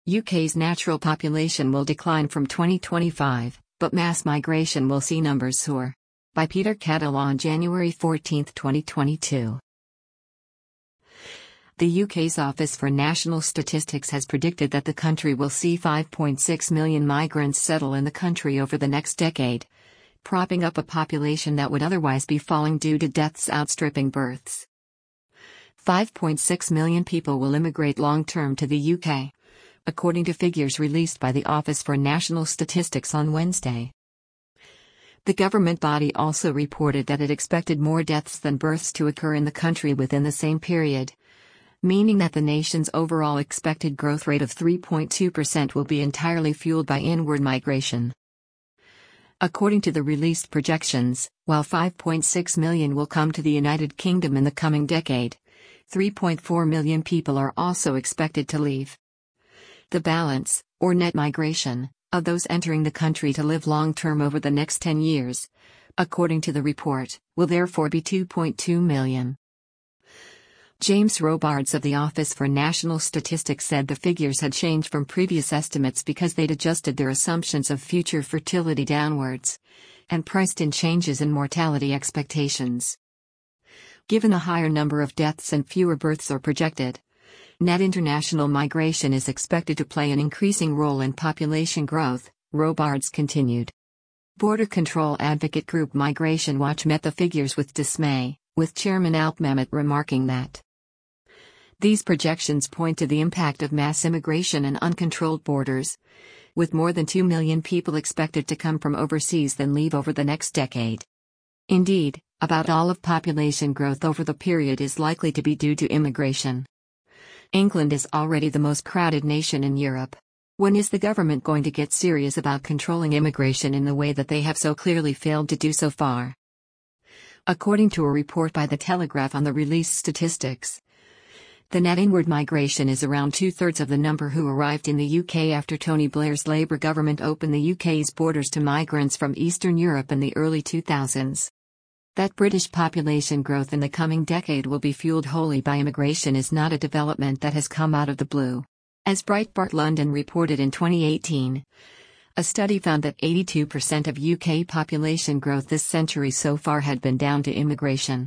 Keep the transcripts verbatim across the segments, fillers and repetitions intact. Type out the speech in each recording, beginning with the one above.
U K's natural population will decline from twenty twenty-five, but mass migration will see numbers soar. By Peter Cattle on January fourteenth, twenty twenty-two. The U K's Office for National Statistics has predicted that the country will see five point six million migrants settle in the country over the next decade, propping up a population that would otherwise be falling due to deaths outstripping births. five point six million people will immigrate long-term to the U K, according to figures released by the Office for National Statistics on Wednesday. The government body also reported that it expected more deaths than births to occur in the country within the same period, meaning that the nation's overall expected growth rate of three point two percent will be entirely fueled by inward migration. According to the released projections, while five point six million will come to the United Kingdom in the coming decade, three point four million people are also expected to leave. The balance, or net migration, of those entering the country to live long-term over the next ten years, according to the report, will therefore be two point two million. James Robards of the Office for National Statistics said the figures had changed from previous estimates because they'd adjusted their assumptions of future fertility downwards, and priced in changes in mortality expectations. Given a higher number of deaths and fewer births are projected, net international migration is expected to play an increasing role in population growth, Robards continued. Border control advocate group Migration Watch met the figures with dismay, with Chairman Alp Mehmet remarking that these projections point to the impact of mass immigration and uncontrolled borders, with more than two million people expected to come from overseas than leave over the next decade. Indeed, about all of population growth over the period is likely to be due to immigration. England is already the most crowded nation in Europe. When is the government going to get serious about controlling immigration in the way that they have so clearly failed to do so far? According to a report by The Telegraph on the released statistics, the net inward migration is around two-thirds of the number who arrived in the U K after Tony Blair's Labour government opened the U K's borders to migrants from Eastern Europe in the early two thousands. That British population growth in the coming decade will be fueled wholly by immigration is not a development that has come out of the blue. As Breitbart London reported in twenty eighteen, a study found that eighty-two percent of U K population growth this century so far had been down to immigration.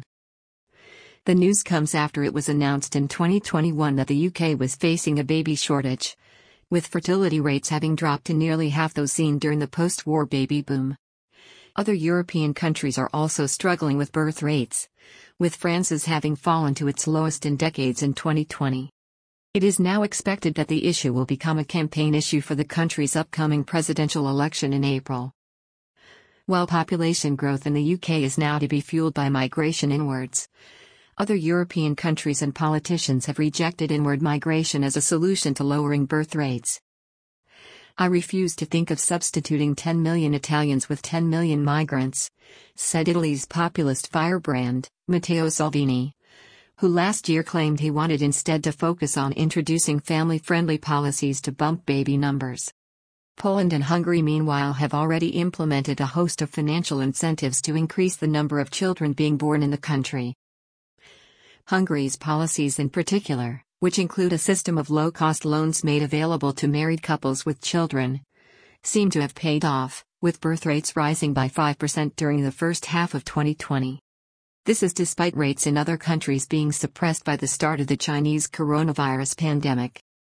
The news comes after it was announced in twenty twenty-one that the U K was facing a baby shortage, with fertility rates having dropped to nearly half those seen during the post-war baby boom. Other European countries are also struggling with birth rates, with France's having fallen to its lowest in decades in twenty twenty. It is now expected that the issue will become a campaign issue for the country's upcoming presidential election in April. While population growth in the U K is now to be fueled by migration inwards, other European countries and politicians have rejected inward migration as a solution to lowering birth rates. I refuse to think of substituting ten million Italians with ten million migrants, said Italy's populist firebrand, Matteo Salvini, who last year claimed he wanted instead to focus on introducing family-friendly policies to bump baby numbers. Poland and Hungary meanwhile have already implemented a host of financial incentives to increase the number of children being born in the country. Hungary's policies in particular, which include a system of low-cost loans made available to married couples with children, seem to have paid off, with birth rates rising by five percent during the first half of twenty twenty. This is despite rates in other countries being suppressed by the start of the Chinese coronavirus pandemic.